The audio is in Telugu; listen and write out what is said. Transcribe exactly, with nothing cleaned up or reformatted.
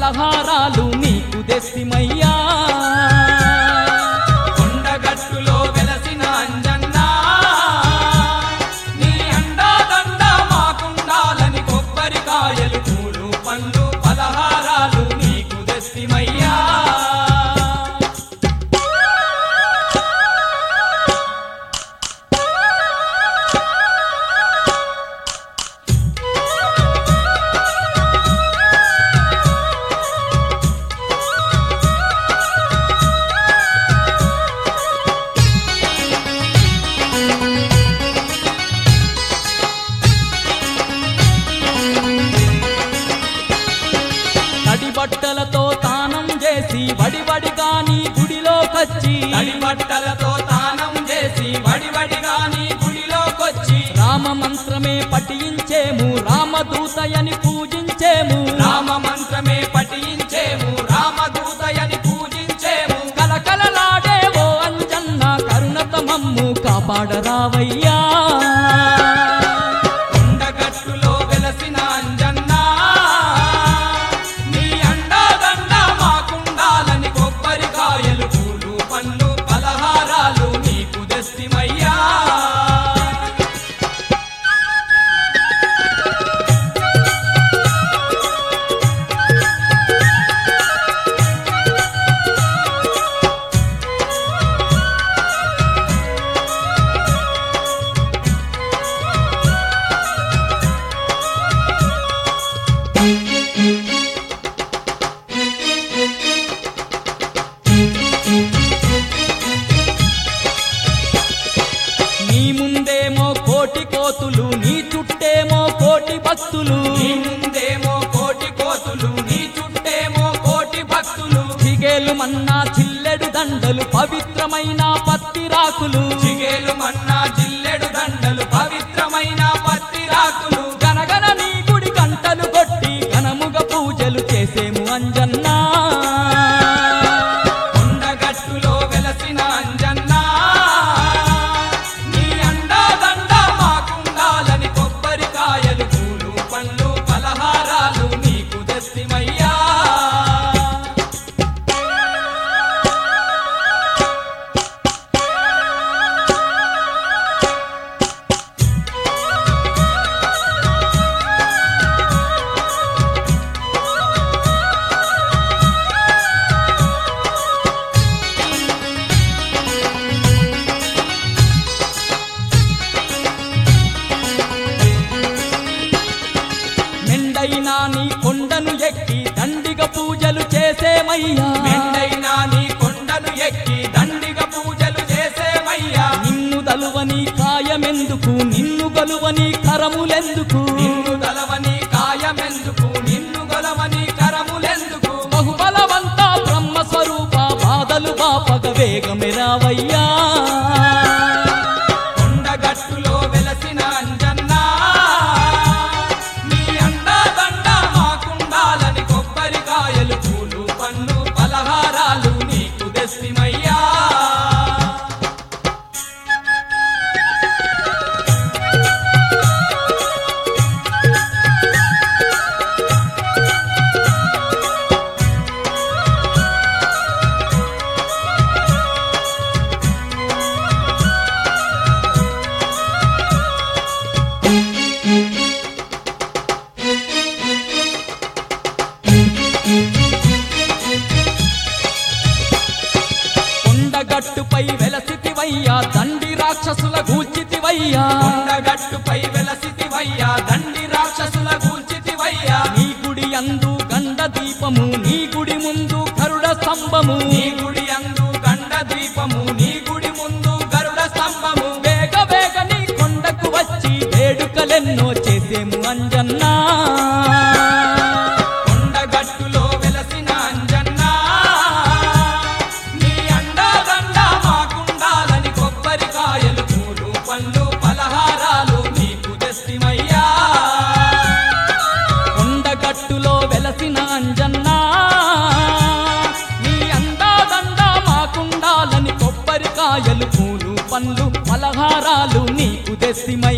పలహారాలు నీకు తెస్తిమయ్యా కొండగట్టులో వెలసిన అంజన్న నీ అండాదండ మాకుండాలని కొబ్బరికాయలు పూలు పండ్లు పలహారాలు నీకు తెస్తిమయ్యా తడి బట్టలతో తానం చేసి వడివడిగా నీ గుడిలోకొచ్చి తడి బట్టలతో తానం చేసి వడివడిగా నీ గుడిలోకొచ్చి రామ మంత్రమే పఠించేము రామదూతయని పూజించేము రామ మంత్రమే పఠించేము రామదూతయని పూజించేము కలకలలాడే ఓ అంజన్న కరుణత మమ్ము కాపాడరావయ్యా కొండగట్టులో వెలసిన అంజన్న నీ అండాదండ మాకుండాలని కొబ్బరికాయలు పూలు పండ్లు పలహారాలు నీకు తెస్తిమయ్యా నీ ముందేమో కోటి కోతులు నీ చుట్టేమో కోటి భక్తులు నీ ముందేమో కోటి కోతులు నీ చుట్టేమో కోటి భక్తులు చిగేలు మన్నా చిల్లెడు దండలు పవిత్రమైన పత్తిరాకులు చిగేలు మన్నా జిల్లెడు దండలు పవిత్రమైన పత్తిరాకులు గనగన నీ గుడి గంటలు కొట్టి ఘనముగ పూజలు చేసేము అంజన్నా కొండగట్టులో వెలసిన అంజన్న నీ అండాదండ మాకుండాలని కొబ్బరికాయలు పూలు పండ్లు పలహారాలు నీకు తెస్తిమయ్యా మెండైనా నీ కొండను ఎక్కి దండిగ పూజలు చేసేమయ్యా మెండైనా నీ కొండను ఎక్కి దండిగ పూజలు చేసేమయ్యా నిన్ను దలువని కాయమెందుకు నిన్ను గలువని కరములెందుకు నిన్ను గలవని కాయమెందుకు నిన్ను గలవని కరములెందుకు బహుబలవంత బ్రహ్మ స్వరూప బాధలు బాపగ వేగమెరావయ్యా కొండగట్టులో వెలసిన అంజన్న నీ అండాదండ మాకుండాలని కొబ్బరికాయలు పూలు పండ్లు పలహారాలు నీకు తెస్తిమయ్యా కొండగట్టుపై వెలసితివయ్యా దండి రాక్షసుల గూల్చితివయ్యా కొండగట్టుపై వెలసితివయ్యా దండి రాక్షసుల గూల్చితివయ్యా నీ గుడి అందు గండ దీపము నీ గుడి ముందు గరుడ స్తంభము నీ గుడి అందు గండ దీపము నీ గుడి ముందు గరుడ స్తంభము వేగ వేగ నీ కొండకు వచ్చి వేడుకలెన్నో చేసేము అంజన్నా కొండగట్టులో వెలసిన అంజన్న నీ అండాదండ మాకుండాలని కొబ్బరికాయలు పూలు పండ్లు పలహారాలు నీకు తెస్తిమయ్యా కొండగట్టులో వెలసిన అంజన్నా నీ అందాదండ మాకుండాలని కొబ్బరికాయలు పూలు పండ్లు పలహారాలు నీకు తెస్తిమయ్యా